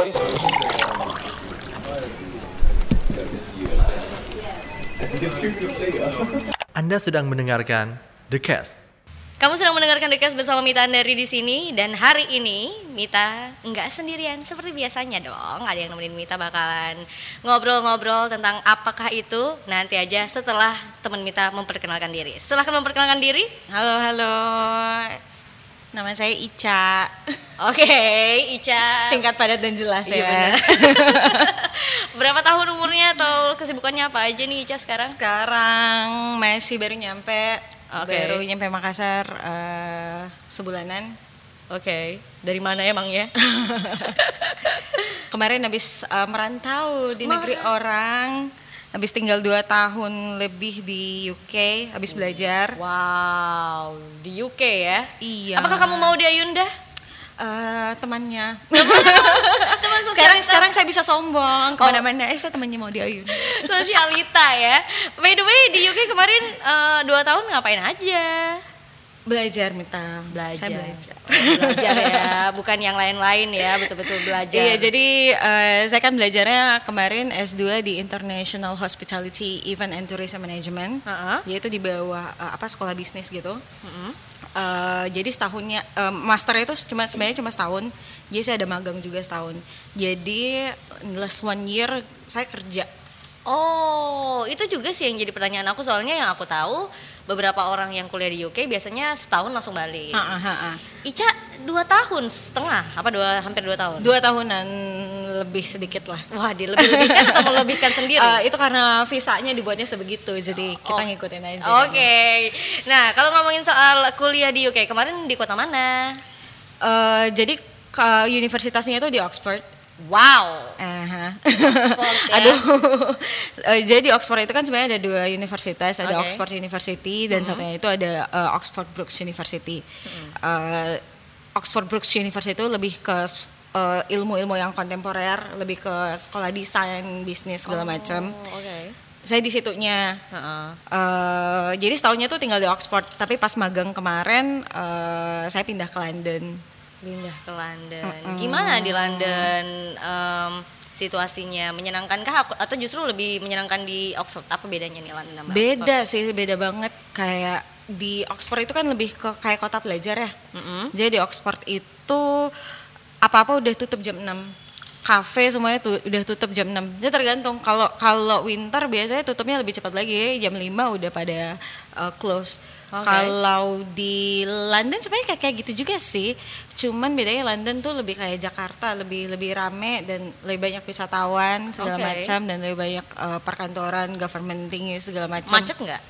Anda sedang mendengarkan The Cast. Kamu sedang mendengarkan The Cast bersama Mita Andari di sini, dan hari ini Mita nggak sendirian seperti biasanya dong. Ada yang nemenin Mita, bakalan ngobrol-ngobrol tentang apakah itu nanti aja setelah teman Mita memperkenalkan diri. Silahkan memperkenalkan diri. Halo, nama saya Ica. Oke, Ica. Singkat, padat, dan jelas Iya, ya. benar. Berapa tahun umurnya atau kesibukannya apa aja nih Ica sekarang? Sekarang masih baru nyampe Makassar sebulanan. Oke, dari mana emang ya? Kemarin habis merantau di negeri orang, habis tinggal 2 tahun lebih di UK, habis belajar. Wow, di UK ya? Iya. Apakah kamu mau di Ayunda? Temannya. Teman sosialita. Sekarang saya bisa sombong kemana-mana. Saya temannya mau di Ayun. Sosialita ya. By the way, di UK kemarin 2 tahun ngapain aja? Belajar, Mita. Belajar. Saya belajar. Belajar ya, bukan yang lain-lain ya, betul-betul belajar. Iya, jadi saya kan belajarnya kemarin S2 di International Hospitality Event and Tourism Management. Yaitu di bawah sekolah bisnis gitu. Jadi setahunnya master itu sebenarnya cuma setahun. Jadi saya ada magang juga setahun. Jadi last 1 year saya kerja. Oh, itu juga sih yang jadi pertanyaan aku, soalnya yang aku tahu beberapa orang yang kuliah di UK biasanya setahun langsung balik. Ica 2 tahun setengah, hampir 2 tahun? 2 tahunan lebih sedikit lah. Wah, dilebih-lebihkan atau melebihkan sendiri? Itu karena visanya dibuatnya sebegitu, jadi kita ngikutin aja. Oke. Nah, kalau ngomongin soal kuliah di UK, kemarin di kota mana? Jadi universitasnya itu di Oxford. Wow. Aduh. Jadi di Oxford itu kan sebenarnya ada 2 universitas, ada Oxford University dan satunya itu ada Oxford Brookes University. Oxford Brookes University itu lebih ke ilmu-ilmu yang kontemporer, lebih ke sekolah desain, bisnis segala macam. Saya di situnya. Jadi setahunnya tuh tinggal di Oxford, tapi pas magang kemarin saya pindah ke London. Gimana di London situasinya? Menyenangkankah atau justru lebih menyenangkan di Oxford? Apa bedanya nih London sama Beda Oxford? sih, beda banget. Kayak di Oxford itu kan lebih ke kayak kota pelajar ya. Jadi di Oxford itu apa-apa udah tutup jam 6. Kafe semuanya udah tutup jam 6. Jadi tergantung, kalau winter biasanya tutupnya lebih cepat lagi, jam 5 udah pada close. Kalau di London sebenarnya kayak gitu juga sih. Cuman bedanya London tuh lebih kayak Jakarta, lebih rame dan lebih banyak wisatawan segala macam, dan lebih banyak perkantoran, government tinggi segala macam. Macet nggak?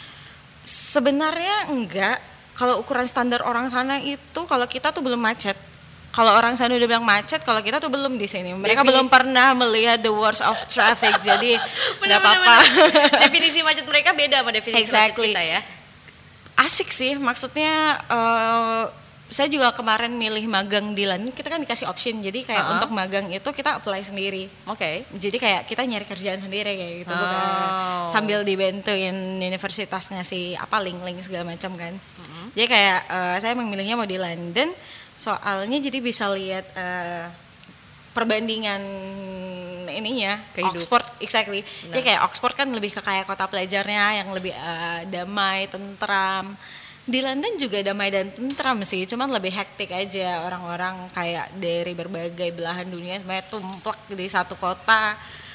Sebenarnya enggak. Kalau ukuran standar orang sana itu, kalau kita tuh belum macet. Kalau orang sana udah bilang macet, kalau kita tuh belum di sini. Mereka belum pernah melihat the worst of traffic, jadi nggak apa-apa. Definisi macet mereka beda sama definisi macet kita ya. Asik sih, maksudnya saya juga kemarin milih magang di London, kita kan dikasih option, jadi kayak untuk magang itu kita apply sendiri. Jadi kayak kita nyari kerjaan sendiri kayak gitu, bukan sambil dibantuin universitas ngasih link segala macam kan. Jadi kayak saya memilihnya mau di London, soalnya jadi bisa lihat perbandingan ininya Oxford, exactly. Jadi kayak Oxford kan lebih ke kayak kota pelajarnya yang lebih damai, tentram. Di London juga damai dan tentram sih, cuman lebih hektik aja, orang-orang kayak dari berbagai belahan dunia semuanya tumplek di satu kota,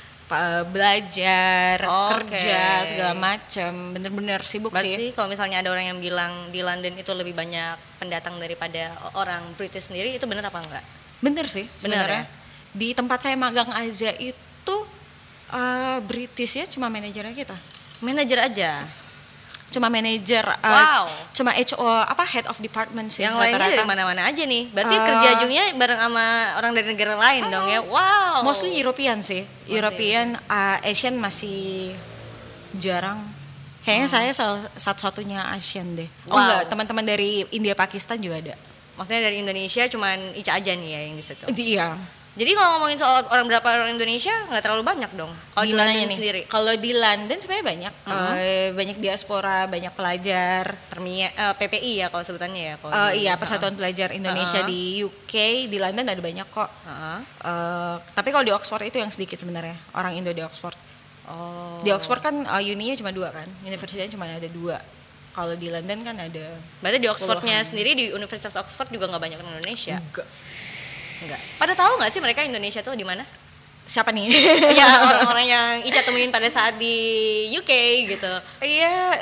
belajar, kerja segala macam, bener-bener sibuk. Berarti sih. Berarti kalau misalnya ada orang yang bilang di London itu lebih banyak pendatang daripada orang British sendiri, itu bener apa enggak? Bener sih sebenarnya. Ya? Di tempat saya magang aja itu British ya, cuma manajernya kita. Manajer aja? Cuma manajer, cuma head of department sih. Yang lainnya dari mana-mana aja nih. Berarti kerja jungnya bareng sama orang dari negara lain dong ya. Wow. Mostly European sih. European, Asian masih jarang. Kayaknya saya satu-satunya Asian deh. Enggak, teman-teman dari India Pakistan juga ada. Maksudnya dari Indonesia cuman Ica aja nih ya yang di situ. Iya. Jadi kalau ngomongin soal berapa orang Indonesia nggak terlalu banyak dong. Kalau di Gimana London nih? sendiri. Kalau di London sebenarnya banyak, banyak diaspora, banyak pelajar. PPI ya kalau sebutannya ya. Kalau Iya, Persatuan Pelajar Indonesia di UK, di London ada banyak kok. Tapi kalau di Oxford itu yang sedikit sebenarnya, orang Indo di Oxford. Oh. Di Oxford kan uninya cuma 2 kan, universitasnya cuma ada 2. Kalau di London kan ada. Berarti di Oxfordnya puluhan. sendiri, di Universitas Oxford juga nggak banyak orang Indonesia. Enggak. Pada tahu nggak sih mereka Indonesia tuh di mana? Siapa nih? Ya orang-orang yang Ica temuin pada saat di UK gitu. Iya,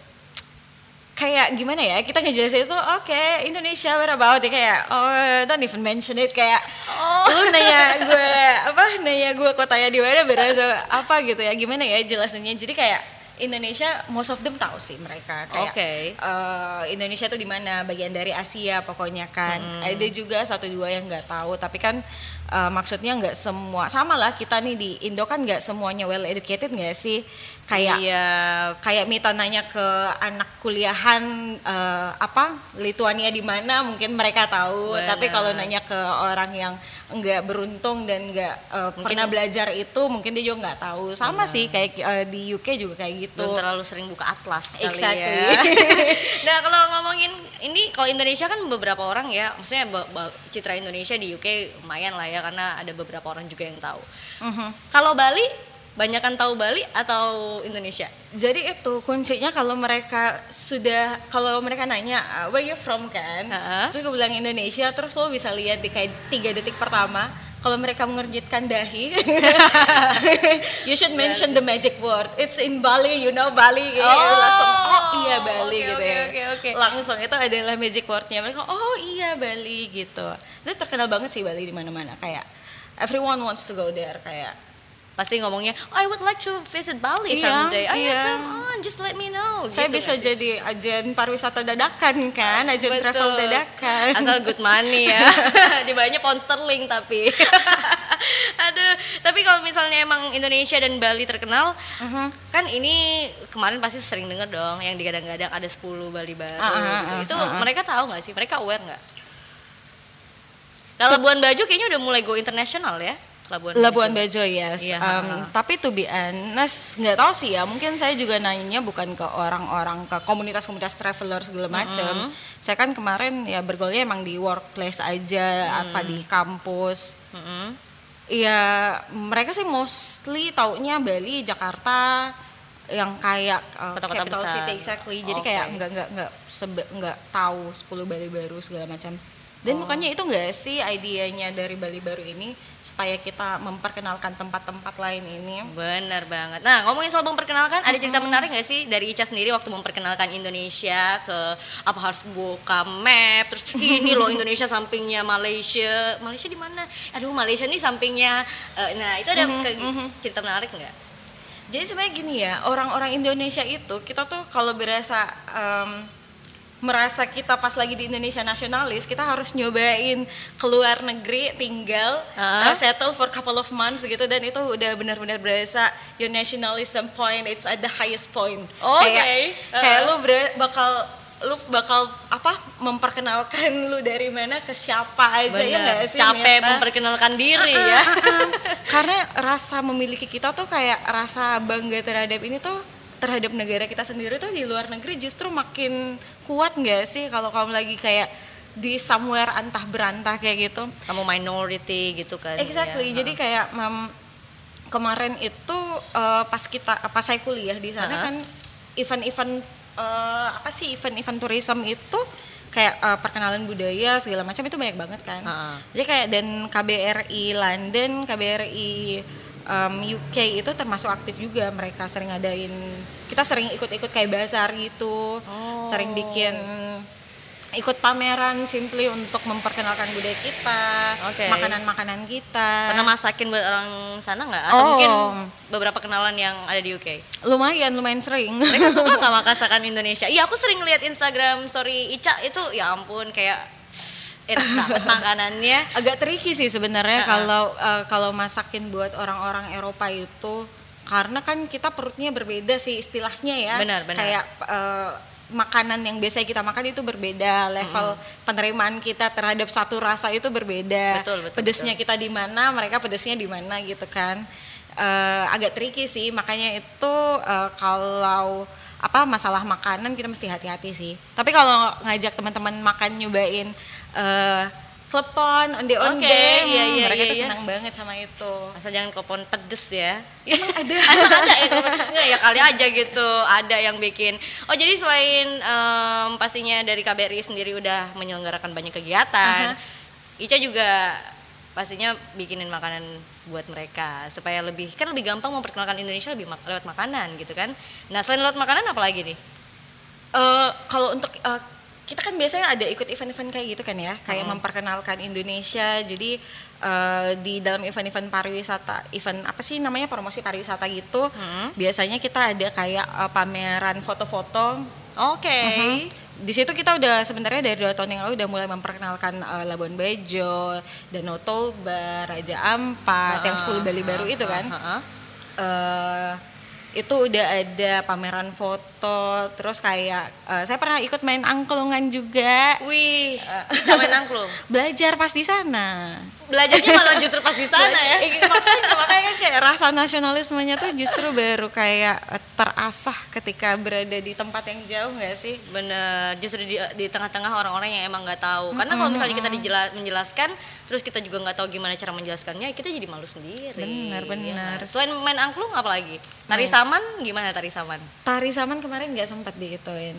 kayak gimana ya, kita ngejelasin itu oke, Indonesia what about ya, kayak don't even mention it, kayak lu nanya gue kotanya di mana, berasa apa gitu ya, gimana ya jelasinnya. Jadi kayak Indonesia most of them tahu sih mereka, kayak Indonesia tuh di mana, bagian dari Asia pokoknya kan. Ada juga 1-2 yang nggak tahu, tapi kan maksudnya nggak semua, sama lah kita nih di Indo kan nggak semuanya well educated nggak sih, kayak kayak Mita nanya ke anak kuliahan Lituania di mana, mungkin mereka tahu. Benar. Tapi kalau nanya ke orang yang nggak beruntung dan nggak pernah belajar itu, mungkin dia juga nggak tahu. Sama sih kayak di UK juga kayak gitu. Belum terlalu sering buka atlas kali Exactly. ya. Nah kalau ngomongin ini, kalau Indonesia kan beberapa orang ya, maksudnya citra Indonesia di UK lumayan lah ya, karena ada beberapa orang juga yang tahu. Kalau Bali, banyakan tahu Bali atau Indonesia? Jadi itu kuncinya, kalau mereka nanya where you from kan, terus gue bilang Indonesia, terus lo bisa lihat di kayak 3 detik pertama, kalau mereka mengerjitkan dahi, you should mention the magic word, it's in Bali, you know Bali, langsung iya Bali gitu ya. Langsung itu adalah magic wordnya, mereka iya Bali gitu. Itu terkenal banget sih Bali di mana-mana, kayak everyone wants to go there, kayak pasti ngomongnya, I would like to visit Bali someday. Come on, just let me know. Saya gitu bisa jadi agen pariwisata dadakan kan, agen travel dadakan. Asal good money ya. Dibayarnya pound sterling tapi. Aduh, tapi kalau misalnya emang Indonesia dan Bali terkenal, kan ini kemarin pasti sering denger dong yang digadang-gadang ada 10 Bali baru gitu. Itu mereka tahu nggak sih? Mereka aware nggak? Kalau Labuan Bajo kayaknya udah mulai go internasional ya. Labuan Bajo yes. Iya, tapi to be honest nggak tahu sih ya, mungkin saya juga nanya bukan ke orang-orang, ke komunitas-komunitas traveler segala macam. Saya kan kemarin ya bergaulnya emang di workplace aja, apa di kampus. Iya, mereka sih mostly taunya Bali, Jakarta, yang kayak kota-kota capital besar. city exactly. Jadi kayak nggak tahu 10 Bali baru segala macam. Dan bukannya itu nggak sih idenya dari Bali baru ini supaya kita memperkenalkan tempat-tempat lain ini? Benar banget. Nah, ngomongin soal memperkenalkan, ada cerita menarik nggak sih dari Ica sendiri waktu memperkenalkan Indonesia ke apa, harus buka map, terus ini loh Indonesia sampingnya Malaysia di mana? Aduh, Malaysia nih sampingnya. Nah, itu ada cerita menarik nggak? Jadi sebenarnya gini ya, orang-orang Indonesia itu kita tuh kalau merasa kita pas lagi di Indonesia nasionalis, kita harus nyobain keluar negeri, tinggal settle for couple of months gitu, dan itu udah benar-benar berasa your nationalism point, it's at the highest point. Kayak lu bakal memperkenalkan lu dari mana ke siapa aja. Bener, ya nggak sih? Capek memperkenalkan diri ya. Karena rasa memiliki kita tuh kayak rasa bangga terhadap ini tuh, terhadap negara kita sendiri tuh di luar negeri justru makin kuat nggak sih, kalau kamu lagi kayak di somewhere antah berantah kayak gitu. Kamu minority gitu kan. Exactly. Ya. Jadi kayak kemarin itu pas saya kuliah di sana kan event-event event tourism itu kayak perkenalan budaya segala macam itu banyak banget kan. Jadi kayak, dan KBRI London, KBRI UK itu termasuk aktif juga, mereka sering ngadain, kita sering ikut-ikut kayak bazar gitu, sering bikin ikut pameran simply untuk memperkenalkan budaya kita, makanan-makanan kita. Pernah masakin buat orang sana nggak? Atau mungkin beberapa kenalan yang ada di UK? Lumayan sering. Mereka suka nggak masakan Indonesia? Iya, aku sering lihat Instagram story Ica itu, ya ampun, kayak enak banget makanannya. Agak tricky sih sebenarnya kalau masakin buat orang-orang Eropa itu, karena kan kita perutnya berbeda sih istilahnya ya. Benar. Kayak makanan yang biasa kita makan itu berbeda, level penerimaan kita terhadap satu rasa itu berbeda. Betul, pedesnya kita di mana, mereka pedesnya di mana gitu kan. Agak tricky sih, makanya itu kalau masalah makanan kita mesti hati-hati sih. Tapi kalau ngajak teman-teman makan nyobain klepon, onde-onde, mereka tuh senang banget sama itu. Asal jangan klepon pedes ya. Emang ada? Ada ya enggak ya kali aja gitu. Ada yang bikin. Oh jadi selain pastinya dari KBRI sendiri udah menyelenggarakan banyak kegiatan, Ica juga pastinya bikinin makanan buat mereka supaya lebih gampang memperkenalkan Indonesia lewat makanan gitu kan. Nah selain lewat makanan apa lagi nih? Kalau untuk kita kan biasanya ada ikut event-event kayak gitu kan ya, kayak memperkenalkan Indonesia. Jadi di dalam event-event pariwisata, event apa sih namanya, promosi pariwisata gitu, biasanya kita ada kayak pameran foto-foto. Oke. Di situ kita udah sebenarnya dari 2 tahun yang lalu udah mulai memperkenalkan Labuan Bajo, Danau Toba, Raja Ampat, yang 10 Bali baru itu kan. Itu udah ada pameran foto, terus kayak saya pernah ikut main angklungan juga. Wih, bisa main angklung? Belajar pas di sana. Belajarnya malah justru pas di sana ya. Makanya kan kayak rasa nasionalismenya tuh justru baru kayak terasah ketika berada di tempat yang jauh nggak sih? Bener, justru di tengah-tengah orang-orang yang emang nggak tahu. Karena kalau misalnya kita menjelaskan, terus kita juga nggak tahu gimana cara menjelaskannya, kita jadi malu sendiri. Benar. Ya. Selain main angklung apa lagi? Tari saman gimana tari saman? Tari saman kemarin nggak sempat diituin,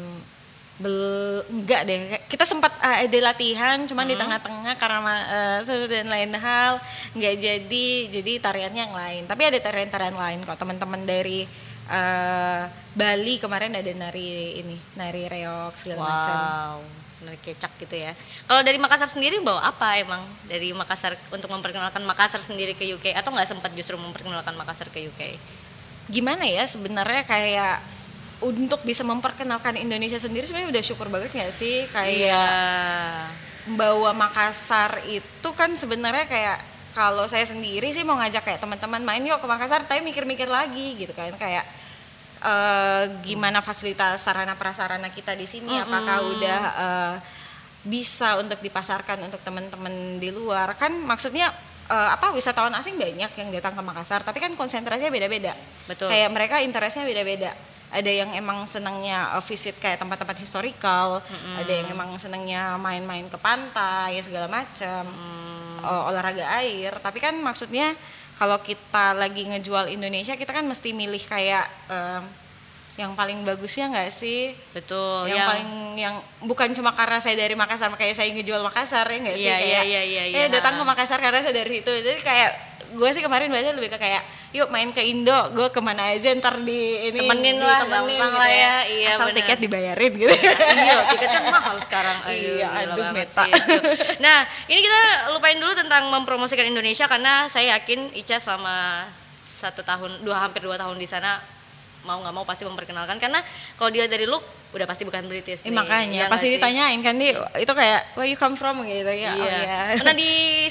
enggak deh, kita sempat ada latihan cuman di tengah-tengah karena satu dan lain hal nggak jadi tariannya yang lain, tapi ada tarian-tarian lain kok. Teman-teman dari Bali kemarin ada nari reok segala macam. Wow, nari kecak gitu ya. Kalau dari Makassar sendiri bawa apa emang dari Makassar untuk memperkenalkan Makassar sendiri ke UK, atau nggak sempat justru memperkenalkan Makassar ke UK? Gimana ya sebenarnya, kayak untuk bisa memperkenalkan Indonesia sendiri sebenarnya udah syukur banget nggak sih, kayak bawa Makassar itu kan sebenarnya kayak, kalau saya sendiri sih mau ngajak kayak teman-teman main yuk ke Makassar, tapi mikir-mikir lagi gitu kan, kayak gimana fasilitas sarana prasarana kita di sini, apakah udah bisa untuk dipasarkan untuk teman-teman di luar kan. Maksudnya wisatawan asing banyak yang datang ke Makassar, tapi kan konsentrasinya beda-beda. Betul. Kayak mereka interestnya beda-beda. Ada yang emang senangnya visit kayak tempat-tempat historical, ada yang emang senangnya main-main ke pantai segala macam, olahraga air. Tapi kan maksudnya kalau kita lagi ngejual Indonesia, kita kan mesti milih kayak yang paling bagusnya nggak sih? Betul. Yang bukan cuma karena saya dari Makassar makanya saya ngejual Makassar, ya nggak sih? Iya. Datang ke Makassar karena saya dari itu. Jadi kayak gue sih kemarin belajar lebih ke kayak yuk main ke Indo, gue kemana aja ntar temenin lah, gampang gitu lah ya. Iya, asal bener. tiket dibayarin gitu. Iya, tiketnya mahal sekarang. Aduh meta. Nah, ini kita lupain dulu tentang mempromosikan Indonesia, karena saya yakin Ica selama 2 tahun di sana mau nggak mau pasti memperkenalkan, karena kalau dia dari look udah pasti bukan British nih. Makanya ya pasti ditanyain kan itu kayak where you come from gitu ya. Iya. Karena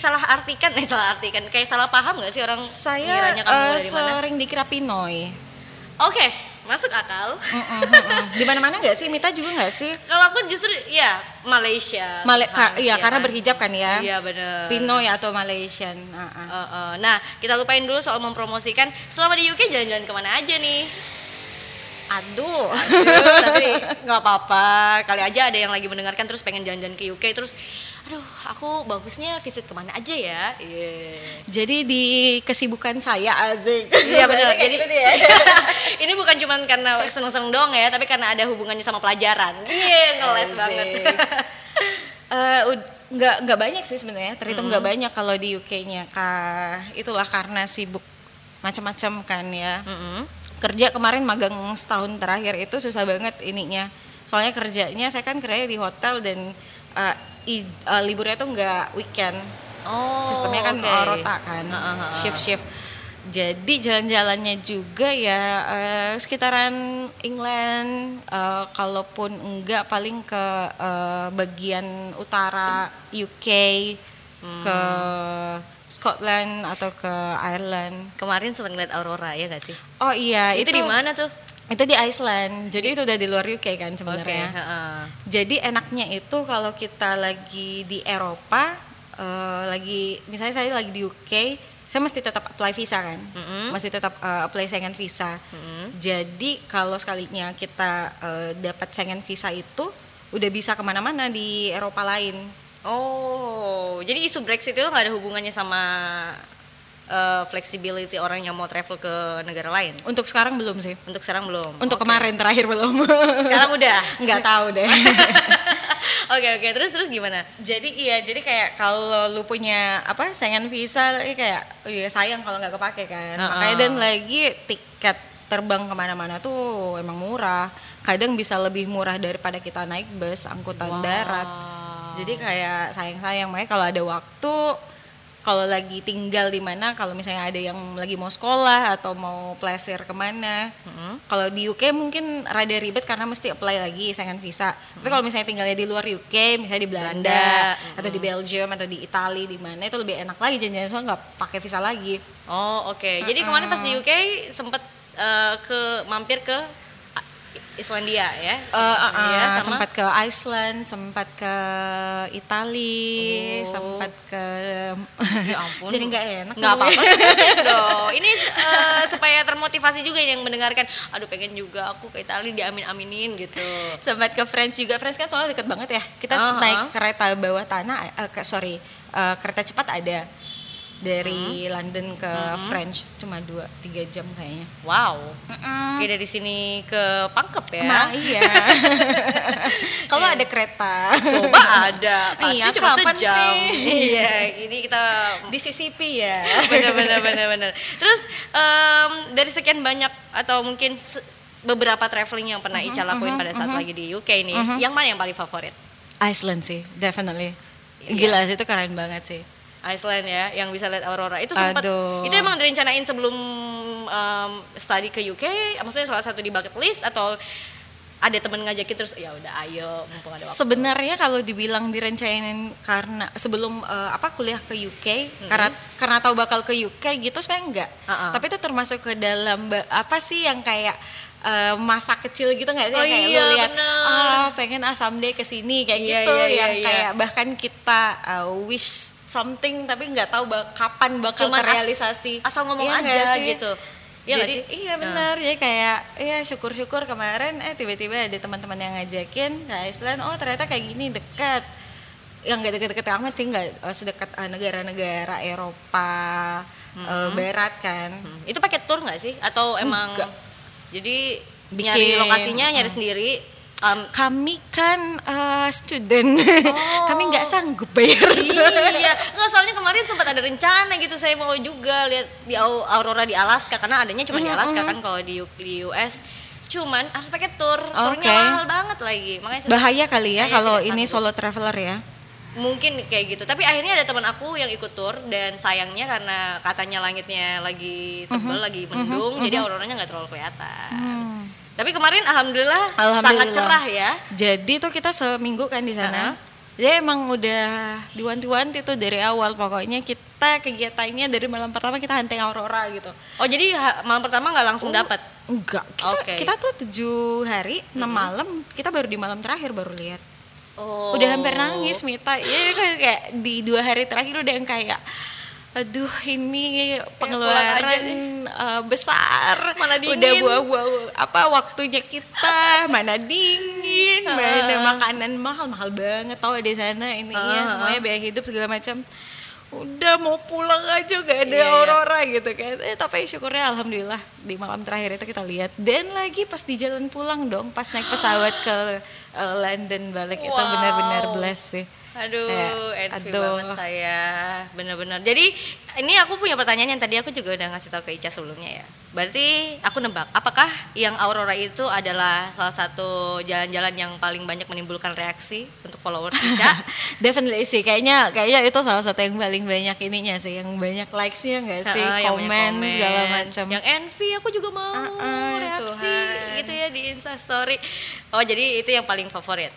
salah artikan kayak salah paham nggak sih orang ngiranya kamu dari mana? Sering dikira Pinoy. Oke, masuk akal. Di mana-mana nggak sih, Mita juga nggak sih? Kalau aku justru ya Malaysia. Karena berhijab kan ya. Iya benar. Pinoy atau Malaysian. Nah, kita lupain dulu soal mempromosikan. Selama di UK jalan-jalan kemana aja nih? Aduh, tapi nggak apa-apa. Kali aja ada yang lagi mendengarkan terus pengen jalan-jalan ke UK, terus aduh aku bagusnya visit kemana aja ya. Jadi di kesibukan saya aja. Iya benar. Jadi gitu ini bukan cuma karena seneng-seneng doang ya, tapi karena ada hubungannya sama pelajaran. Ngeles banget. Nggak banyak sih sebenarnya, terhitung nggak banyak kalau di UK-nya. Itulah karena sibuk macam-macam kan ya. Kerja kemarin magang setahun terakhir itu susah banget ininya. Soalnya kerjanya saya kan kerjanya di hotel dan liburnya tuh nggak weekend. Sistemnya kan rota kan, shift. Jadi jalan-jalannya juga ya sekitaran England, kalaupun enggak paling ke bagian utara UK, ke Scotland atau ke Ireland. Kemarin sempat ngeliat aurora ya nggak sih? Oh iya, itu di mana tuh? Itu di Iceland, jadi itu udah di luar UK kan Oke, sebenarnya. heeh. Jadi enaknya itu kalau kita lagi di Eropa, lagi misalnya saya lagi di UK, saya mesti tetap apply visa kan, mesti tetap apply Schengen visa. Jadi kalau sekalinya kita dapat Schengen visa itu, udah bisa kemana-mana di Eropa lain. Oh, jadi isu Brexit itu nggak ada hubungannya sama flexibility orang yang mau travel ke negara lain? Untuk sekarang belum sih. Untuk sekarang belum. Untuk Oke. kemarin terakhir belum. Sekarang udah. Nggak tahu deh. Oke, terus gimana? Jadi kayak kalau lu punya apa Schengen visa, kayak ya sayang kalau nggak kepake kan. Makanya dan lagi tiket terbang kemana-mana tuh emang murah. Kadang bisa lebih murah daripada kita naik bus angkutan darat. Jadi kayak sayang-sayang, makanya kalau ada waktu, kalau lagi tinggal di mana, kalau misalnya ada yang lagi mau sekolah atau mau pleasure kemana, kalau di UK mungkin rada ribet karena mesti apply lagi Schengen visa. Tapi kalau misalnya tinggalnya di luar UK, misalnya di Belanda, atau di Belgium atau di Italia, di mana itu lebih enak lagi, jangan soalnya nggak pakai visa lagi. Oh, oke. Jadi kemarin pas di UK sempet mampir ke Islandia ya? Islandia sama sempat ke Iceland, sempat ke Italia, sempat ke Ya ampun. jadi nggak enak. Nggak apa-apa sebutin dong. Ini supaya termotivasi juga yang mendengarkan. Aduh, pengen juga aku ke Italia diamin-aminin gitu. Sempat ke France juga. France kan soalnya deket banget ya. Kita naik kereta bawah tanah, kereta cepat ada dari London ke French cuma 2-3 jam kayaknya. Wow. Kayak dari sini ke Pangkep ya. Nah, iya. Kalau ada kereta. Coba ada. Pasti Iya, cuma kapan sejam. sih? Iya, ini kita Di CCP ya. benar. Terus dari sekian banyak atau mungkin beberapa traveling yang pernah Ica lakuin pada saat lagi di UK nih, yang mana yang paling favorit? Iceland sih, definitely. Iya. Gila sih, itu keren banget sih. Iceland ya, yang bisa lihat aurora itu sempat. Aduh. Itu emang direncanain sebelum study ke UK, maksudnya salah satu di bucket list atau ada temen ngajakin terus ya udah ayo mumpung ada waktu. Sebenarnya kalau dibilang direncanain karena sebelum kuliah ke UK, karena tahu bakal ke UK gitu sebenarnya enggak. Tapi itu termasuk ke dalam apa sih yang kayak masa kecil gitu nggak sih, Oh kayak iya, lu lihat bener. pengen someday kesini kayak Iya, gitu, iya, yang iya. kayak bahkan kita wish something tapi nggak tahu kapan bakal Cuman terrealisasi. asal ngomong Iya nggak aja sih? gitu. Iya nggak Jadi sih? iya benar, jadi kayak ya syukur-syukur kemarin tiba-tiba ada teman-teman yang ngajakin ke Iceland, oh ternyata kayak gini dekat. Yang nggak deket-deket amat sih, nggak sedekat negara-negara Eropa Barat kan. Itu pakai tour nggak sih? Atau emang Enggak. jadi Bikin, nyari lokasinya nyari sendiri? Kami kan student, kami nggak sanggup bayar. Iya, nggak, soalnya kemarin sempat ada rencana gitu, saya mau juga lihat di aurora di Alaska karena adanya cuma di Alaska kan, kalau di US cuman harus pakai tour, turnya Oke. mahal banget lagi, makanya Bahaya kali ya saya kalau tidak ini sanggup. solo traveler ya. Mungkin kayak gitu, tapi akhirnya ada teman aku yang ikut tour dan sayangnya karena katanya langitnya lagi tebel, lagi mendung, jadi auroranya nggak terlalu kelihatan. Tapi kemarin alhamdulillah sangat cerah ya. Jadi tuh kita seminggu kan di sana. Jadi emang udah diwanti-wanti tuh dari awal, pokoknya kita kegiatannya dari malam pertama kita hunting aurora gitu. Oh, jadi malam pertama nggak langsung dapat? Enggak, Oke. kita tuh 7 hari 6 malam, kita baru di malam terakhir baru lihat. Oh. Udah hampir nangis Mita. Ya kayak di 2 hari terakhir udah yang kayak aduh ini pengeluaran pulang aja besar, Mana dingin. udah buang-buang waktunya kita, mana dingin, mana makanan mahal banget tau di sana ininya semuanya biaya hidup segala macam. Udah mau pulang aja gak ada Iya. aurora gitu kan. Tapi syukurnya alhamdulillah di malam terakhir itu kita lihat. Dan lagi pas di jalan pulang dong, pas naik pesawat ke London balik itu Wow. benar-benar blessed sih. Aduh, envy aduh. banget saya, benar-benar. Jadi ini aku punya pertanyaan yang tadi aku juga udah ngasih tahu ke Ica sebelumnya ya. Berarti aku nebak, apakah yang aurora itu adalah salah satu jalan-jalan yang paling banyak menimbulkan reaksi untuk followers Ica? Definitely sih, kayaknya itu salah satu yang paling banyak ininya sih, yang banyak likes-nya nggak sih, Yang banyak komen segala macam. Yang envy aku juga mau reaksi Tuhan. gitu ya di Instastory. Oh, jadi itu yang paling favorit.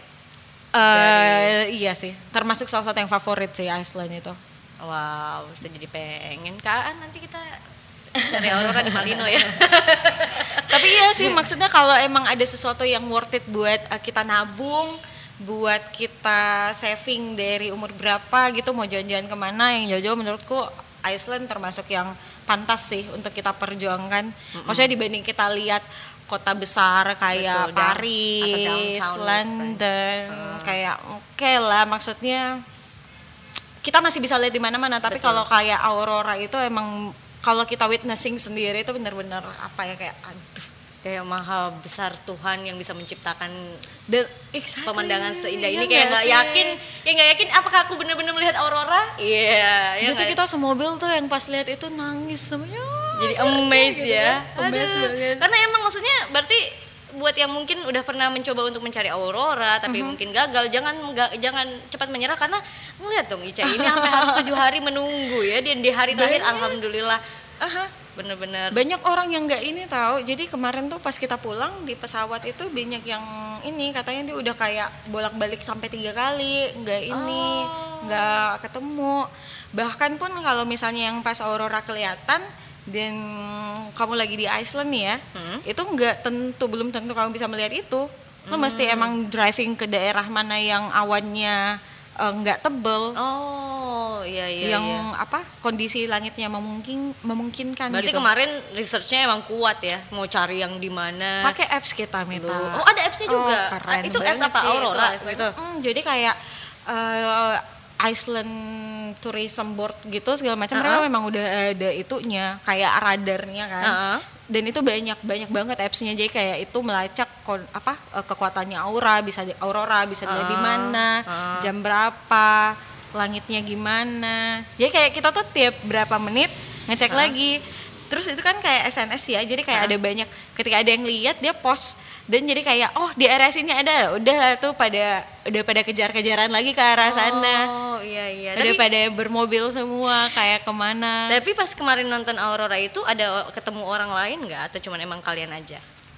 Iya sih, termasuk salah satu yang favorit sih Iceland itu. Wow, bisa jadi pengen kan nanti kita Cari aurora di Malino ya. Tapi iya sih, maksudnya kalau emang ada sesuatu yang worth it buat kita nabung, buat kita saving dari umur berapa gitu, mau jalan-jalan kemana yang jauh-jauh, menurutku Iceland termasuk yang pantas sih untuk kita perjuangkan. Maksudnya dibanding kita lihat kota besar kayak Betul, Paris, atau downtown London, kayak oke lah, maksudnya kita masih bisa lihat di mana-mana. Tapi Betul. kalau kayak aurora itu emang kalau kita witnessing sendiri itu benar-benar apa ya, kayak aduh. Kayak maha besar Tuhan yang bisa menciptakan Exactly. pemandangan seindah Iya ini, kayak nggak sih? yakin, apakah aku benar-benar melihat aurora? Iya, ya Jadi nggak? kita semobil tuh yang pas lihat itu nangis semuanya. Jadi amazed gitu ya. kan. Amazed Aduh. banget. Karena emang maksudnya berarti buat yang mungkin udah pernah mencoba untuk mencari aurora tapi mungkin gagal, jangan cepat menyerah, karena ngeliat dong Ica ini sampai harus 7 hari menunggu ya, di hari terakhir alhamdulillah bener-bener. Banyak orang yang nggak ini tahu. Jadi kemarin tuh pas kita pulang di pesawat itu banyak yang ini katanya dia udah kayak bolak-balik sampai 3 kali nggak ini, nggak ketemu. Bahkan pun kalau misalnya yang pas aurora kelihatan dan kamu lagi di Iceland nih ya, itu belum tentu kamu bisa melihat itu. Lo mesti emang driving ke daerah mana yang awannya nggak tebel, Iya yang iya. apa kondisi langitnya memungkinkan. Berarti gitu. kemarin researchnya emang kuat ya, mau cari yang di mana. Pakai apps kita, Mita. Oh, ada apps-nya juga. Keren Itu apps banget apa? sih, Aurora itu gitu. Jadi kayak Iceland Tourism Board gitu segala macam, mereka memang udah ada itunya, kayak radarnya kan. Dan itu banyak banget apps-nya, jadi kayak itu melacak kekuatannya aurora bisa dilihat di mana, jam berapa, langitnya gimana. Jadi kayak kita tuh tiap berapa menit ngecek lagi. Terus itu kan kayak SNS ya, jadi kayak ada banyak, ketika ada yang lihat dia post, dan jadi kayak di area sini ada, udah tuh udah pada kejar-kejaran lagi ke arah sana. Oh iya. Udah pada bermobil semua kayak kemana. Tapi pas kemarin nonton aurora itu ada ketemu orang lain nggak, atau cuman emang kalian aja?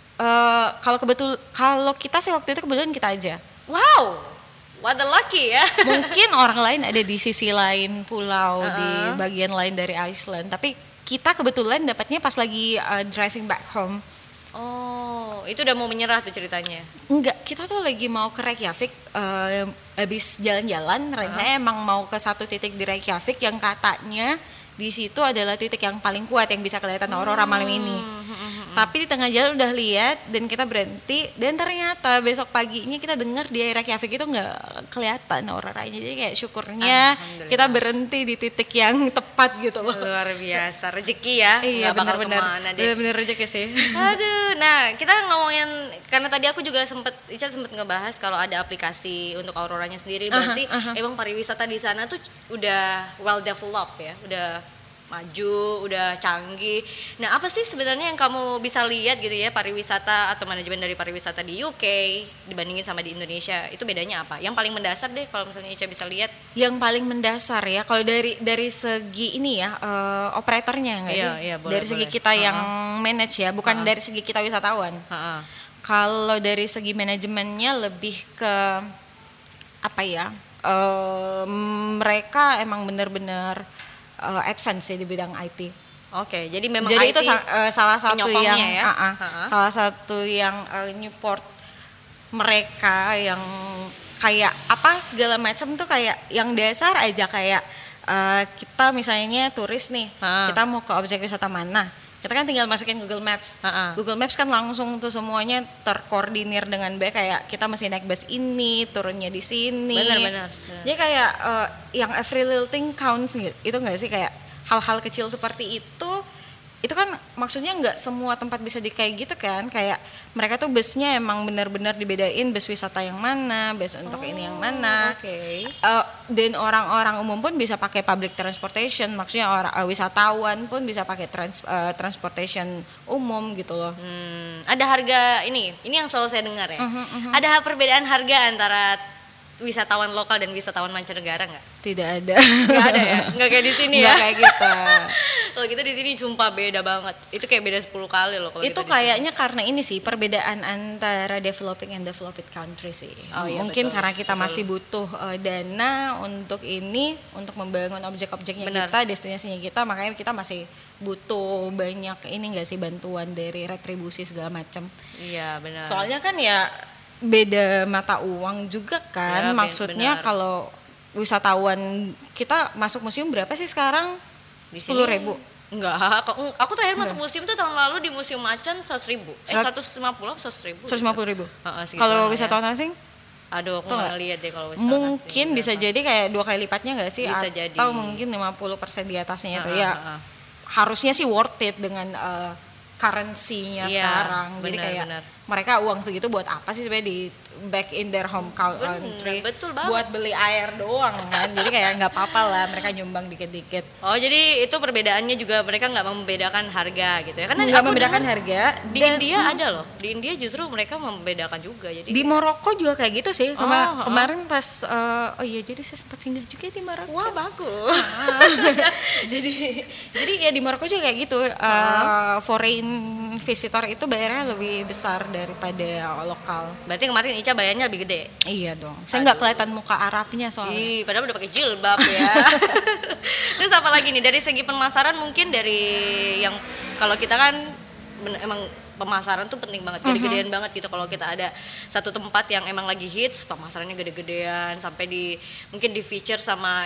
Kalau kita sih waktu itu kebetulan kita aja. Wow, what the lucky ya. Mungkin orang lain ada di sisi lain pulau, di bagian lain dari Iceland, tapi kita kebetulan dapatnya pas lagi driving back home. Oh, itu udah mau menyerah tuh ceritanya. Enggak, kita tuh lagi mau ke Reykjavik, habis jalan-jalan, rencananya emang mau ke satu titik di Reykjavik yang katanya di situ adalah titik yang paling kuat yang bisa kelihatan aurora malam ini. Tapi di tengah jalan udah lihat dan kita berhenti, dan ternyata besok paginya kita dengar di Reykjavik itu nggak kelihatan auroranya. Jadi kayak syukurnya kita berhenti di titik yang tepat gitu loh. Luar biasa, rezeki ya. Iya, nggak bakal kemana deh. bener-bener rezeki sih. Aduh, nah kita ngomongin, karena tadi aku juga Ica sempet ngebahas kalau ada aplikasi untuk auroranya sendiri, berarti emang pariwisata di sana tuh udah well developed ya, udah maju, udah canggih. Nah, apa sih sebenarnya yang kamu bisa lihat gitu ya, pariwisata atau manajemen dari pariwisata di UK dibandingin sama di Indonesia? Itu bedanya apa? Yang paling mendasar deh kalau misalnya Ica bisa lihat. Yang paling mendasar ya, kalau dari segi ini ya, operatornya nggak sih? Iya, boleh, dari segi boleh. kita yang manage ya, bukan dari segi kita wisatawan. Kalau dari segi manajemennya lebih ke apa ya? Mereka emang benar-benar advance ya di bidang IT. Oke, jadi memang Jadi IT itu salah satu penyokongnya yang ya? salah satu yang Newport mereka yang kayak apa segala macam tuh, kayak yang dasar aja, kayak kita misalnya turis nih, kita mau ke objek wisata mana, kita kan tinggal masukin Google Maps. Google Maps kan langsung tuh semuanya terkoordinir dengan baik, kayak kita mesti naik bus ini, turunnya di sini. Benar. Jadi kayak yang every little thing counts gitu. Itu enggak sih, kayak hal-hal kecil seperti itu kan maksudnya nggak semua tempat bisa kayak gitu kan, kayak mereka tuh busnya emang benar-benar dibedain, bus wisata yang mana, bus untuk ini yang mana. Dan orang-orang umum pun bisa pakai public transportation, maksudnya wisatawan pun bisa pakai transportation umum gitu loh. Ada harga ini yang selalu saya dengar ya. Ada perbedaan harga antara wisatawan lokal dan wisatawan mancanegara nggak? Tidak ada. Nggak ada ya? Nggak kayak di sini ya? Nggak kayak gitu. Kalau kita di sini sumpah beda banget. Itu kayak beda 10 kali loh kalau Itu kita di kayaknya karena ini sih perbedaan antara developing and developed country sih. Oh, iya, Mungkin betul, karena kita betul. masih butuh dana untuk ini, untuk membangun objek-objeknya Benar. kita, destinasinya kita, makanya kita masih butuh banyak ini enggak sih bantuan dari retribusi segala macam. Iya benar. Soalnya kan ya beda mata uang juga kan. Ya, Maksudnya benar. kalau wisatawan kita masuk museum berapa sih sekarang? Di 10.000. Enggak, aku terakhir masuk museum tuh tahun lalu di Museum Macan 100.000. 150 100.000. 150.000. Heeh, segituan Kalau lah ya. wisatawan asing Aduh, aku Tau nggak nggak? lihat deh kalau wisatawan mungkin asing bisa berapa. jadi kayak 2 kali lipatnya nggak sih? Bisa Atau jadi. mungkin 50% di atasnya itu Heeh, ya. heeh. Harusnya sih worth it dengan currency-nya Iya, sekarang. Jadi benar, kayak benar. mereka uang segitu buat apa sih sebenarnya di back in their home country? betul banget. Buat beli air doang kan. Jadi kayak nggak apa-apa lah mereka nyumbang dikit-dikit. Oh, jadi itu perbedaannya juga mereka nggak membedakan harga gitu ya. Karena Nggak aku membedakan dengar harga. di dan India ada loh. Di India justru mereka membedakan juga. Jadi di Maroko juga kayak gitu sih. Oh. Kemarin pas oh iya jadi saya sempat singgah juga di Maroko. wah bagus. jadi ya di Maroko juga kayak gitu. Foreign visitor itu bayarnya lebih besar daripada lokal. Berarti kemarin Ica bayarnya lebih gede. Iya dong. Saya nggak kelihatan muka Arabnya soalnya. Ih, padahal udah pakai jilbab ya. Terus apa lagi nih dari segi pemasaran mungkin dari yang kalau kita kan emang pemasaran tuh penting banget, gede-gedean banget gitu. Kalau kita ada satu tempat yang emang lagi hits, pemasarannya gede-gedean sampai mungkin di feature sama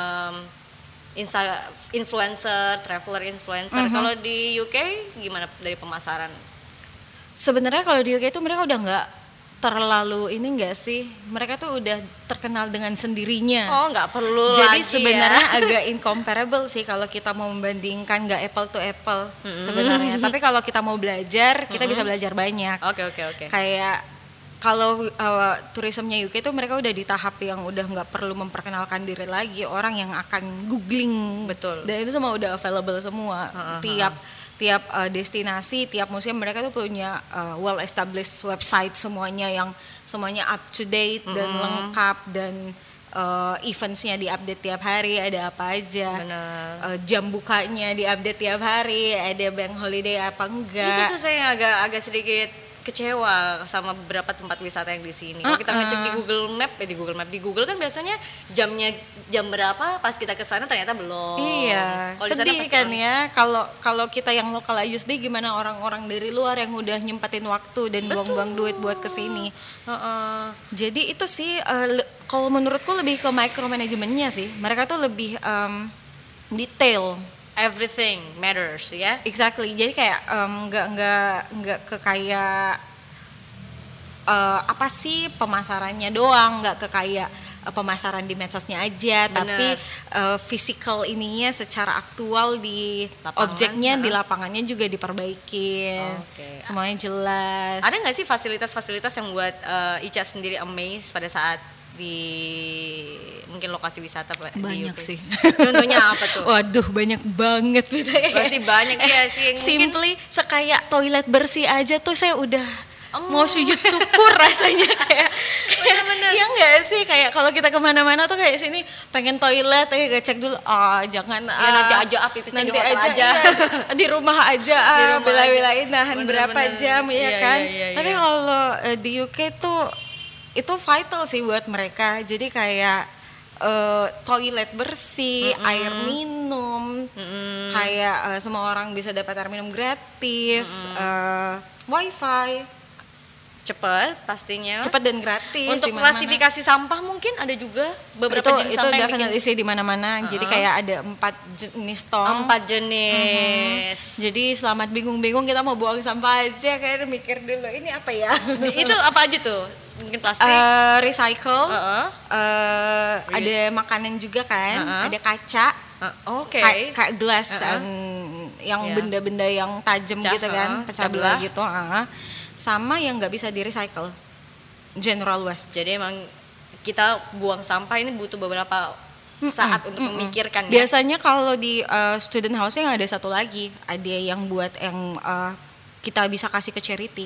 influencer, traveler influencer. Kalau di UK gimana dari pemasaran? Sebenarnya kalau di UK itu mereka udah nggak terlalu ini enggak sih? Mereka tuh udah terkenal dengan sendirinya. Oh, nggak perlu Jadi lagi sebenarnya ya. agak incomparable sih kalau kita mau membandingkan, nggak apple to apple sebenarnya. Tapi kalau kita mau belajar, kita bisa belajar banyak. Oke. Kayak kalau tourismnya UK itu mereka udah di tahap yang udah nggak perlu memperkenalkan diri lagi, orang yang akan googling. Betul. Dan itu semua udah available semua. Tiap destinasi, tiap museum mereka tuh punya well established website semuanya yang semuanya up to date dan lengkap dan eventsnya diupdate tiap hari, ada apa aja. Benar. Jam bukanya diupdate tiap hari, ada bank holiday apa Itu enggak. tuh saya yang agak sedikit kecewa sama beberapa tempat wisata yang di sini. Kalau kita ngecek di Google Map, di Google kan biasanya jam berapa pas kita ke sana ternyata belum. Iya, Kalau di sana sedih pasti kan ya. Kalau kita yang lokal aja sedih, gimana orang-orang dari luar yang udah nyempatin waktu dan buang-buang duit buat kesini. Heeh. Jadi itu sih kalau menurutku lebih ke micromanagementnya sih. Mereka tuh lebih detail. Everything matters ya. Exactly. Jadi kayak nggak ke kayak apa sih pemasarannya doang, nggak ke kayak pemasaran di medsosnya aja, Bener. tapi physical ininya secara aktual di Lapangan, objeknya di lapangannya juga diperbaikin. Oke. Semuanya jelas. Ada nggak sih fasilitas-fasilitas yang buat Ica sendiri amazed pada saat di mungkin lokasi wisata di Banyak UK? sih. Contohnya apa tuh? Waduh, banyak banget gitu ya. Pasti banyak ya sih. Mungkin Simply sekayak toilet bersih aja tuh saya udah mau sujud syukur rasanya kayak Bener-bener. ya enggak sih, kayak kalau kita kemana-mana tuh kayak sini pengen toilet cek dulu, jangan ya nanti aja pipisnya di nanti hotel aja. iya, di rumah aja Di rumah bela-belain nahan Bener-bener. berapa jam ya Iya, kan. iya, iya, Tapi iya. kalau di UK tuh itu vital sih buat mereka. Jadi kayak toilet bersih, air minum, kayak semua orang bisa dapat air minum gratis, wifi Cepet pastinya. cepat dan gratis. Untuk di mana-mana. klasifikasi sampah mungkin ada juga beberapa jenis itu sampah yang definitely bikin sih di mana-mana. Jadi kayak ada 4 jenis tong. 4 jenis. Jadi selamat bingung-bingung kita mau buang sampah aja, kayak mikir dulu ini apa ya. Itu apa aja tuh? Mungkin plastik. Recycle, Heeh. ada makanan juga kan, ada kaca, Oke. kayak gelas, yang Iya. benda-benda yang tajam Pecah, gitu kan, pecah pecah belah. belah gitu, sama yang nggak bisa di recycle, general waste. Jadi emang kita buang sampah ini butuh beberapa saat untuk memikirkan ya. Biasanya kalau di student housing ada satu lagi, ada yang buat yang kita bisa kasih ke charity.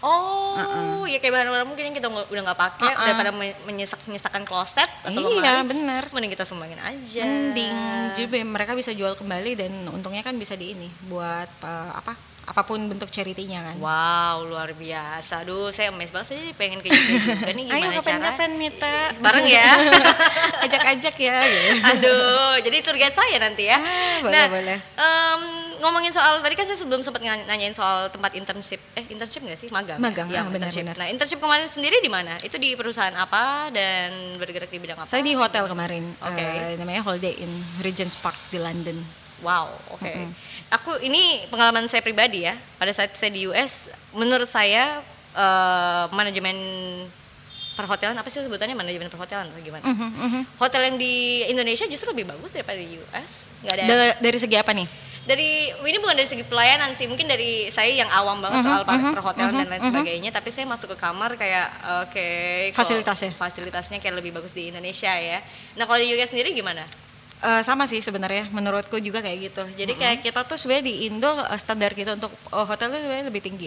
Oh, ya kayak bahan-bahan mungkin yang kita udah nggak pakai daripada menyisakan kloset atau lemari. Iya benar. Mending kita sumbangin aja. Mending jadi mereka bisa jual kembali dan untungnya kan bisa di ini buat apapun bentuk charity-nya kan. Wow, luar biasa. Aduh, saya amazed banget, saya pengen ke UK juga nih, gimana Ayo kapan-kapan Mita. Bareng ya. Ajak-ajak ya. Gitu. Aduh, jadi tour guide saya nanti ya. Boleh. Ngomongin soal tadi kan saya sebelum sempat nanyain soal tempat internship nggak sih? Magang. Ya, internship. benar. Nah, internship kemarin sendiri di mana? Itu di perusahaan apa dan bergerak di bidang apa? Saya di hotel kemarin. Oke. Namanya Holiday Inn Regent's Park di London. Wow, oke. Aku ini pengalaman saya pribadi ya. Pada saat saya di US, menurut saya manajemen perhotelan, apa sih sebutannya, manajemen perhotelan atau gimana? Hotel yang di Indonesia justru lebih bagus daripada di US. Nggak ada. Dari segi apa nih? Ini bukan dari segi pelayanan sih, mungkin dari saya yang awam banget soal perhotelan dan lain sebagainya, tapi saya masuk ke kamar kayak fasilitasnya kayak lebih bagus di Indonesia ya. Nah, kalau di US sendiri gimana? Sama sih sebenarnya, menurutku juga kayak gitu. Jadi kayak kita tuh sebenarnya di Indo standar kita untuk hotel tuh sebenarnya lebih tinggi.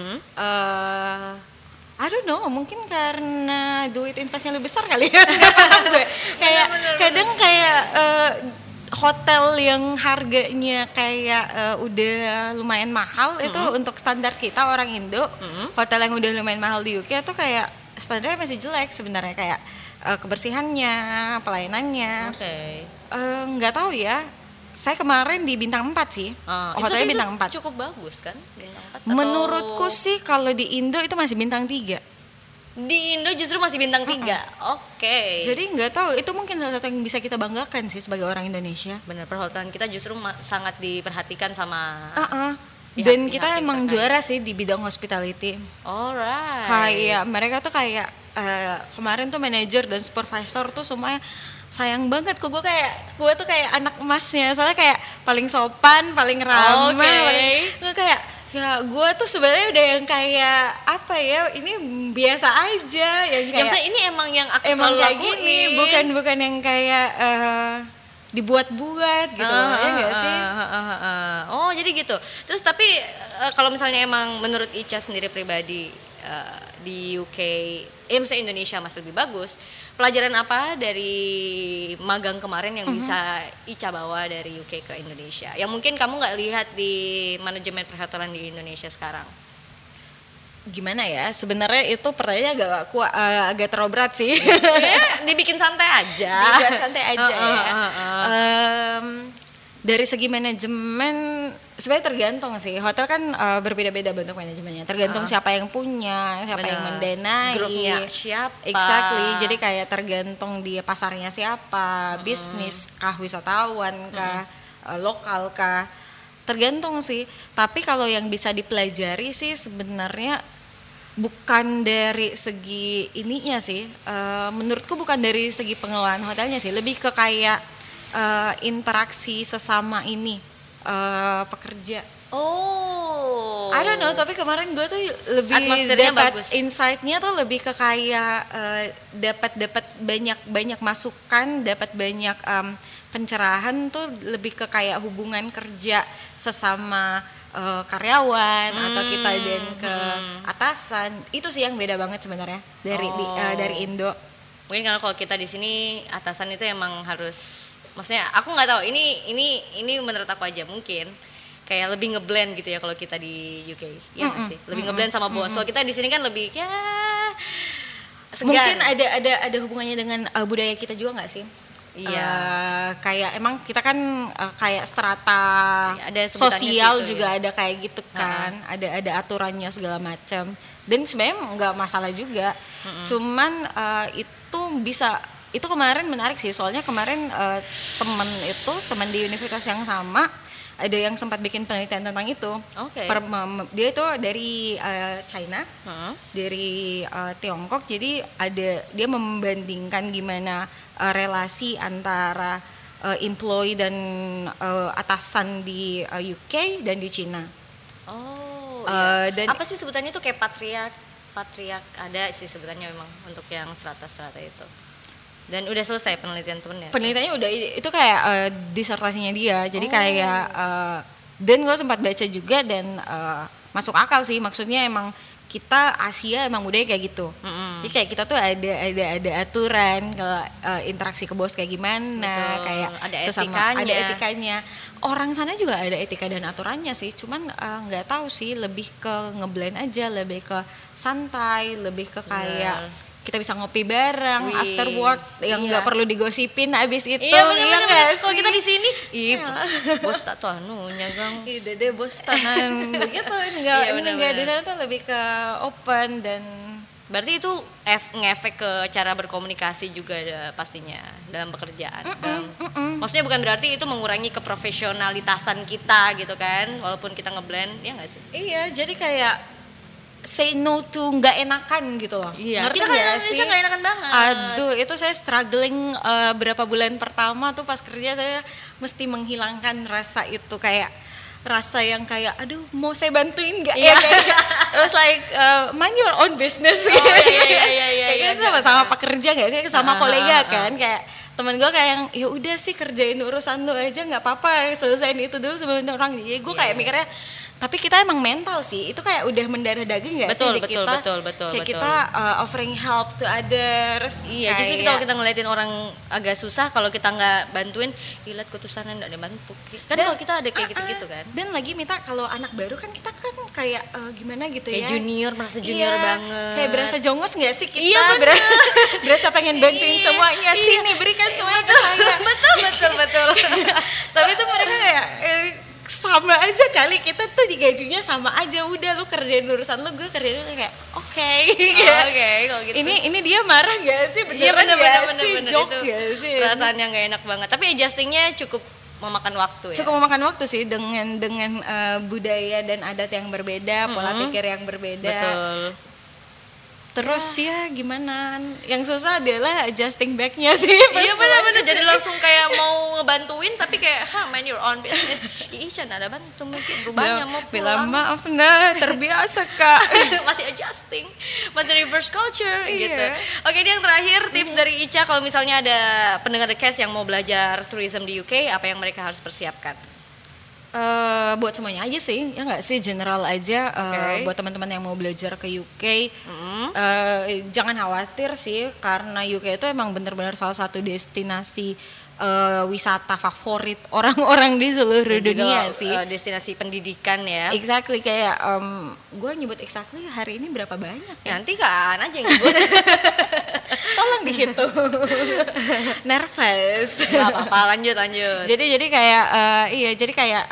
I don't know, mungkin karena duit investnya lebih besar kali ya. Kayak kadang kayak hotel yang harganya kayak udah lumayan mahal itu untuk standar kita orang Indo. Hotel yang udah lumayan mahal di UK itu kayak standarnya masih jelek sebenarnya, kayak kebersihannya, pelayanannya. Nggak tahu ya. Saya kemarin di bintang 4 sih. Hotelnya bintang 4. Cukup bagus kan? Bintang 4 Menurutku sih kalau di Indo itu masih bintang 3. Di Indo justru masih bintang 3. Oke. Jadi nggak tahu, itu mungkin salah satu yang bisa kita banggakan sih sebagai orang Indonesia. Benar, perhotelan kita justru sangat diperhatikan sama dan kita emang juara sih di bidang hospitality. Alright. Kayak mereka tuh kayak kemarin tuh manajer dan supervisor tuh semuanya sayang banget gue tuh kayak anak emasnya, soalnya kayak paling sopan, paling ramah, gue kayak ya gue tuh sebenarnya udah yang kayak apa ya, ini biasa aja yang kayak ini emang yang aku emang selalu kayak lakuin. gini, bukan yang kayak dibuat-buat gitu, ya nggak sih? Oh jadi gitu. Terus tapi kalau misalnya emang menurut Ica sendiri pribadi di UK, misalnya Indonesia masih lebih bagus, pelajaran apa dari magang kemarin yang bisa Ica bawa dari UK ke Indonesia yang mungkin kamu nggak lihat di manajemen perhotelan di Indonesia sekarang? Gimana ya, sebenarnya itu pertanyaannya agak terlalu berat sih. Dibikin santai aja. Dari segi manajemen sebenarnya tergantung sih. Hotel kan berbeda-beda bentuk manajemennya. Tergantung siapa yang punya, siapa yang mendanai, grupnya siapa. Exactly. Jadi kayak tergantung dia pasarnya siapa, bisnis kah, wisatawan kah, lokal kah. Tergantung sih. Tapi kalau yang bisa dipelajari sih sebenarnya bukan dari segi ininya sih. Menurutku bukan dari segi pengelolaan hotelnya sih. Lebih ke kayak interaksi sesama ini pekerja. I don't know, tapi kemarin gue tuh lebih dapat insight-nya tuh lebih ke kayak dapat banyak masukan, dapat banyak pencerahan tuh lebih ke kayak hubungan kerja sesama karyawan atau kita dan ke atasan. Itu sih yang beda banget sebenarnya dari Indo. Mungkin kalau kita di sini atasan itu emang harus, maksudnya aku nggak tahu, ini menurut aku aja mungkin kayak lebih ngeblend gitu ya kalau kita di UK, ya nggak sih, lebih ngeblend sama bos. Kalau kita di sini kan lebih ya segan. Mungkin ada hubungannya dengan budaya kita juga nggak sih? Iya. Kayak emang kita kan kayak strata sosial juga ya. Ada kayak gitu kan, ada aturannya segala macam. Dan sebenarnya nggak masalah juga, cuman itu kemarin menarik sih, soalnya kemarin teman di universitas yang sama ada yang sempat bikin penelitian tentang itu. Dia itu dari China, dari Tiongkok, jadi dia membandingkan gimana relasi antara employee dan atasan di UK dan di China. Dan apa sih sebutannya itu kayak patriark ada sih sebutannya memang untuk yang strata-strata itu. Dan udah selesai penelitiannya udah, itu kayak disertasinya dia, jadi kayak dan gue sempat baca juga dan masuk akal sih, maksudnya emang kita Asia emang budaya kayak gitu. Jadi kayak kita tuh ada aturan kalau interaksi ke bos kayak gimana, Betul. kayak Ada sesama etikanya. ada etikanya. Orang sana juga ada etika dan aturannya sih, cuman nggak tahu sih, lebih ke ngeblend aja, lebih ke santai, lebih ke kayak kita bisa ngopi bareng Wih, after work yang nggak iya. perlu digosipin abis itu. Iya benar-benar. nggak Kalau sih? kita di sini, bos tak tuh anunya gang. Ih, dede bos tanan begitu enggak, Iya, enggak di benar-benar. sana tuh lebih ke open dan Berarti itu ngefek ke cara berkomunikasi juga pastinya dalam pekerjaan. Maksudnya bukan berarti itu mengurangi keprofesionalitasan kita gitu kan, walaupun kita ngeblend, ya nggak sih? iya, jadi kayak say no to nggak enakan gitu loh. Iya, Ngerti kita kan nggak Indonesia nggak enakan banget. Aduh, itu saya struggling berapa bulan pertama tuh pas kerja, saya mesti menghilangkan rasa itu, kayak rasa yang kayak aduh mau saya bantuin nggak Iya. ya, kayak terus like mind your own business Oh, iya, kayak iya, gitu sama pekerja nggak sih, sama kolega kan, kayak temen gue kayak yang ya udah sih kerjain urusan lu aja nggak apa-apa, selesaiin itu dulu sebelum orang. Jadi gue kayak mikirnya, tapi kita emang mental sih, itu kayak udah mendarah daging nggak sih Betul, di betul, kita, betul, kayak betul. kita offering help to others. Iya, justru kayak- kalau kita ngeliatin orang agak susah, kalau kita nggak bantuin, lihat kutusannya nggak ada bantu. Kan Dan- kalau kita ada kayak gitu-gitu kan. Dan lagi minta kalau anak baru kan kita kan kayak gimana gitu Kayak ya. junior, merasa junior Iya, banget. Kayak berasa jongos nggak sih kita? Iya, bener. Berasa pengen bantuin Iya, semuanya. Sini berikan semuanya ke saya. betul. Tapi tuh mereka kayak sama aja kali, kita tuh digajinya sama aja, udah lu kerjain urusan lu, gue kerjain lu, kayak oke. Oke, kalau gitu. Ini dia marah gak sih? Iya Beneran benar gak sih? Joke itu gak sih? perasaan yang nggak enak banget. Tapi adjustingnya cukup memakan waktu ya. Cukup memakan waktu sih dengan budaya dan adat yang berbeda, pola pikir yang berbeda. Betul. Terus ya gimana? Yang susah adalah adjusting back-nya sih. Iya benar-benar, jadi langsung kayak mau ngebantuin tapi kayak mind your own business. Iya, ada bantu mungkin rubahnya mau Bilang pulang. maaf nah, terbiasa kak. Masih adjusting, masih reverse culture Iya. gitu. Oke, ini yang terakhir tips dari Ica, kalau misalnya ada pendengar The Cast yang mau belajar tourism di UK, apa yang mereka harus persiapkan? Buat semuanya aja sih, ya nggak sih, general aja. Oke. Buat teman-teman yang mau belajar ke UK, jangan khawatir sih, karena UK itu emang benar-benar salah satu destinasi wisata favorit orang-orang di seluruh Dan dunia juga, sih. destinasi pendidikan ya. Exactly, kayak gue nyebut exactly hari ini berapa banyak ya? Nanti kan aja yang sebut. Tolong dihitung. Nervous. Gak apa-apa, lanjut. Jadi kayak jadi kayak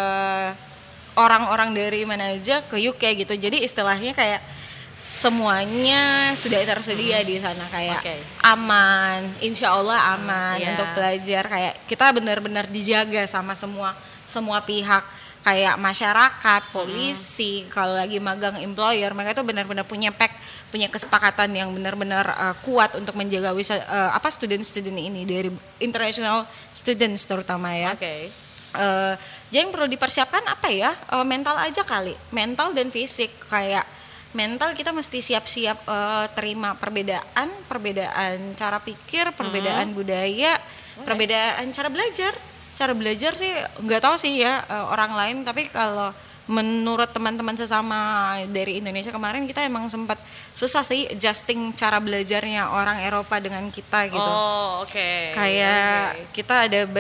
orang-orang dari mana aja ke UK gitu. Jadi istilahnya kayak semuanya sudah tersedia di sana, kayak Oke. aman, insya Allah aman Iya. untuk belajar, kayak kita benar-benar dijaga sama semua pihak, kayak masyarakat, polisi, kalau lagi magang employer, mereka tuh benar-benar punya kesepakatan yang benar-benar kuat untuk menjaga student-student ini, dari international students terutama ya. Oke. Jadi yang perlu dipersiapkan apa ya? Mental aja kali, mental dan fisik. Kayak mental kita mesti siap-siap terima perbedaan cara pikir, perbedaan budaya, perbedaan cara belajar. Cara belajar sih nggak tahu sih ya orang lain, tapi kalau menurut teman-teman sesama dari Indonesia kemarin, kita emang sempat susah sih adjusting cara belajarnya orang Eropa dengan kita gitu. Oh, oke. Kayak kita ada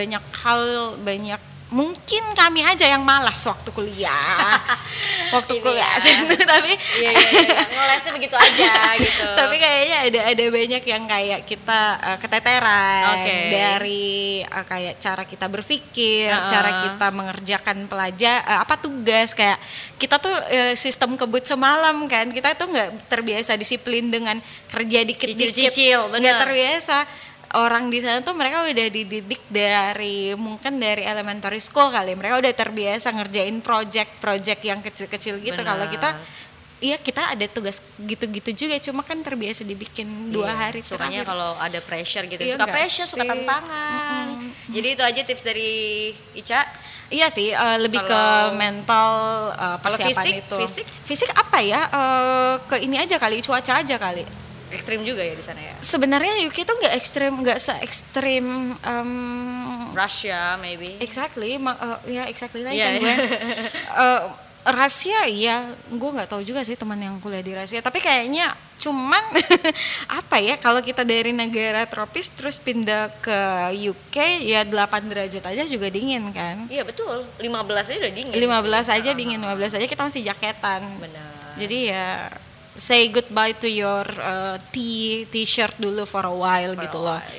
mungkin kami aja yang malas waktu kuliah. Ini kuliah ya. tapi Iya, ngelesnya begitu aja gitu. tapi kayaknya ada banyak yang kayak kita keteteran Oke. dari kayak cara kita berpikir, cara kita mengerjakan tugas, kayak kita tuh sistem kebut semalam kan, kita tuh nggak terbiasa disiplin dengan kerja dikit-dikit, Cicil-cicil, bener. nggak terbiasa. Orang di sana tuh mereka udah dididik dari elementary school kali, mereka udah terbiasa ngerjain project yang kecil-kecil gitu. Bener. Kalau kita ada tugas gitu-gitu juga, cuma kan terbiasa dibikin 2 hari Sukanya terakhir. kalau ada pressure gitu, Iya suka nggak pressure, suka sih? tantangan. Jadi itu aja tips dari Ica. Iya sih, lebih ke Kalau- mental persiapan fisik? itu. Fisik? Fisik apa ya? Ke ini aja kali, cuaca aja kali. Ekstrim juga ya di sana ya. Sebenarnya UK tuh nggak se-ekstrim Russia maybe. exactly lah Iya, kan iya. gue. Rahasia iya, gue nggak tahu juga sih teman yang kuliah di Rahasia. Tapi kayaknya cuman apa ya, kalau kita dari negara tropis terus pindah ke UK ya 8 derajat aja juga dingin kan. Iya betul, 15 aja udah dingin. 15 aja dingin, 15 aja kita masih jaketan. Benar. Jadi ya say goodbye to your t-shirt dulu for a while For gitu a loh. while,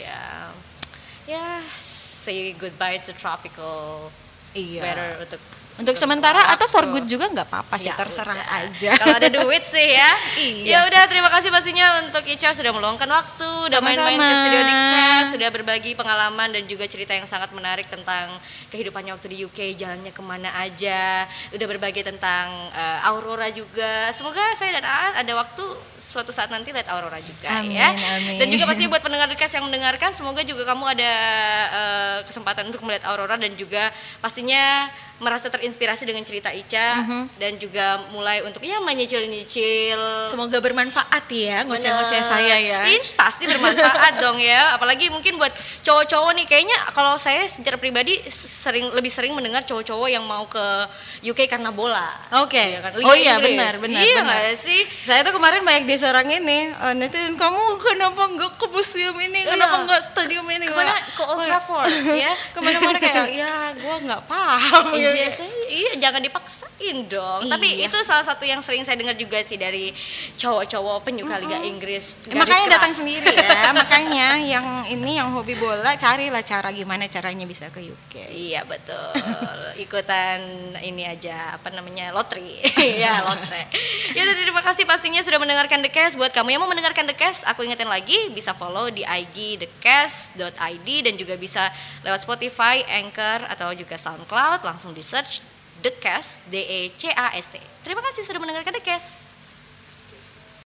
ya say goodbye to tropical Iya. weather Untuk sementara atau for waktu. good juga nggak apa-apa sih, Ya terserah udah. aja. Kalau ada duit sih ya. Iya. Ya udah, terima kasih pastinya untuk Ica sudah meluangkan waktu, udah Sama-sama. main-main ke studio Dikes, sudah berbagi pengalaman dan juga cerita yang sangat menarik tentang kehidupannya waktu di UK, jalannya kemana aja, udah berbagi tentang Aurora juga. Semoga saya dan Aan ada waktu suatu saat nanti lihat Aurora juga. Amin, ya. amin. Dan juga pastinya buat pendengar Dikes yang mendengarkan, semoga juga kamu ada kesempatan untuk melihat Aurora dan juga pastinya merasa terinspirasi dengan cerita Ica dan juga mulai untuk ya menyicil-nyicil. Semoga bermanfaat ya ngoceh-ngoceh saya ya. Pasti bermanfaat dong ya. Apalagi mungkin buat cowok-cowok nih, kayaknya kalau saya secara pribadi lebih sering mendengar cowok-cowok yang mau ke UK karena bola. Oke. Iya kan? Oh Liga iya, Inggris. benar. Iya nggak sih? Saya tuh kemarin banyak diserang ini, netizen, kamu kenapa nggak ke museum ini, Iya. kenapa nggak stadium ini? Kemana? Ke Old Trafford ya? Kemana-mana kayak, ya gue nggak paham. Iya, jangan dipaksain dong. Iya. Tapi itu salah satu yang sering saya dengar juga sih dari cowok-cowok penyuka Liga Inggris. garis Makanya keras. datang sendiri ya. Makanya yang hobi bola carilah cara gimana caranya bisa ke UK. Iya betul. Ikutan ini aja apa namanya lotri. Ya lotre. Ya terima kasih pastinya sudah mendengarkan The Cast. Buat kamu yang mau mendengarkan The Cast, aku ingetin lagi bisa follow di IG thecast.id dan juga bisa lewat Spotify, Anchor atau juga SoundCloud, langsung di search The Cast, DECAST. Terima kasih sudah mendengarkan The Cast.